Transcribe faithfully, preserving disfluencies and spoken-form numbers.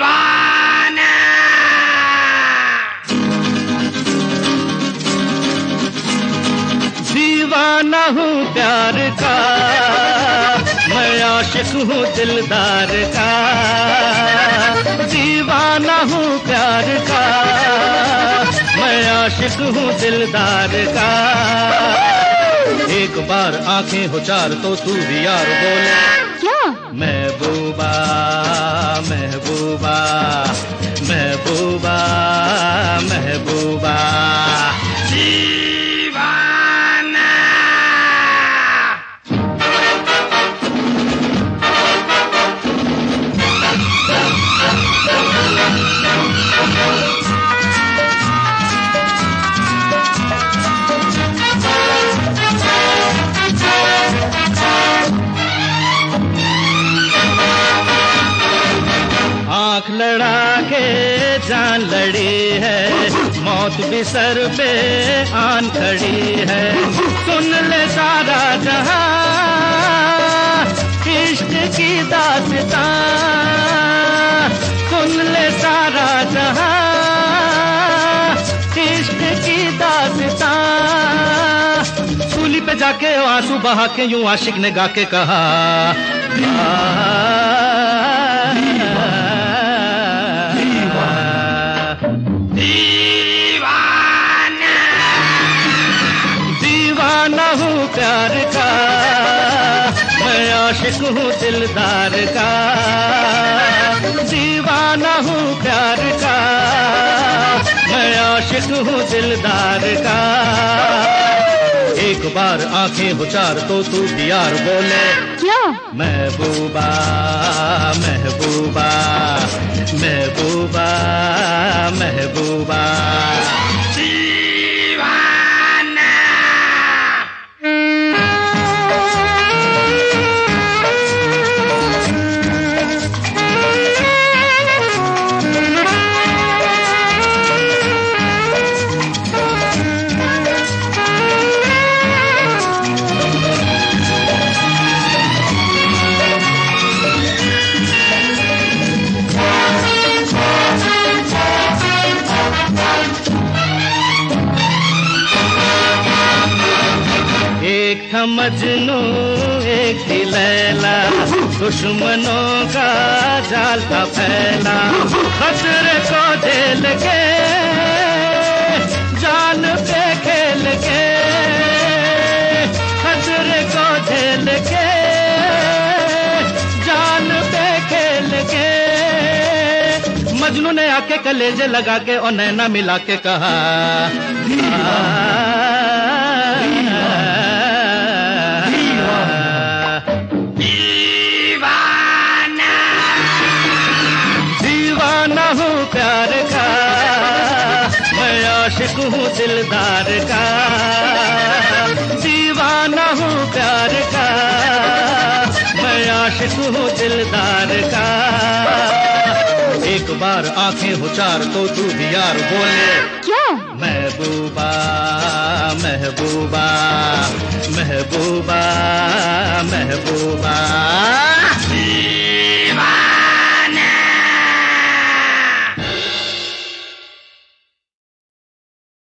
दीवाना। दीवाना हूँ प्यार का, मैं आशिक हूँ दिलदार का। दीवाना हूँ प्यार का, मैं आशिक हूँ दिलदार का। एक बार आंखें हो चार तो तू भी यार बोले क्या? महबूबा महबूबा महबूबा महबूबा। दीवाना। आँख लड़ा के जान लड़ी है, मौत भी सर पे आन खड़ी है। सुन ले सारा जहां इश्क की दास्तां, सुन ले सारा जहां इश्क की दास्तां। सूली पे जाके आंसू बहा के यूं आशिक ने गा के कहा, दीवाना। दीवाना हूँ प्यार का, मैं आशिक हूँ दिलदार का। दीवाना हूँ प्यार का, मैं आशिक हूँ दिलदार का। एक बार आंखें हो चार तो तू भी यार बोले क्या? महबूबा महबूबा महबूबा महबूबा। दीवाना। एक था मजनू एक थी लैला, दुश्मनों का जाल था फैला। खतरे को झेल के जान पे खेल के, खतरे को झेल के जान पे खेल के। मजनू ने आके कलेजे लगा के और नैना मिला के कहा, दीवाना हूँ प्यार का, मैं आशिक हूँ दिलदार का। दीवाना हूँ प्यार का, मैं आशिक हूँ दिलदार का। एक बार आंखें हो चार तो तू भी यार बोले क्या? महबूबा महबूबा महबूबा महबूबा।